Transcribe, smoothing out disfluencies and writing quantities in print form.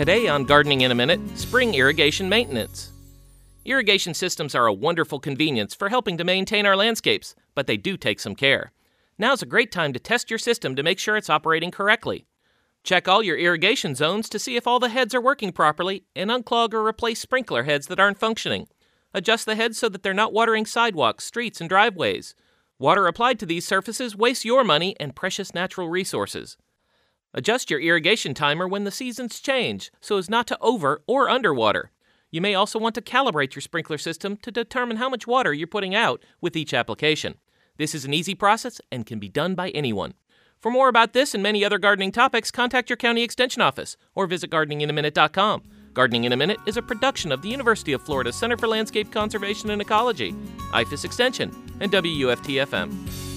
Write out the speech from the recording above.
Today on Gardening in a Minute, spring irrigation maintenance. Irrigation systems are a wonderful convenience for helping to maintain our landscapes, but they do take some care. Now's a great time to test your system to make sure it's operating correctly. Check all your irrigation zones to see if all the heads are working properly and unclog or replace sprinkler heads that aren't functioning. Adjust the heads so that they're not watering sidewalks, streets, and driveways. Water applied to these surfaces wastes your money and precious natural resources. Adjust your irrigation timer when the seasons change so as not to over or underwater. You may also want to calibrate your sprinkler system to determine how much water you're putting out with each application. This is an easy process and can be done by anyone. For more about this and many other gardening topics, contact your county extension office or visit gardeninginaminute.com. Gardening in a Minute is a production of the University of Florida Center for Landscape Conservation and Ecology, IFAS Extension, and WUFT-FM.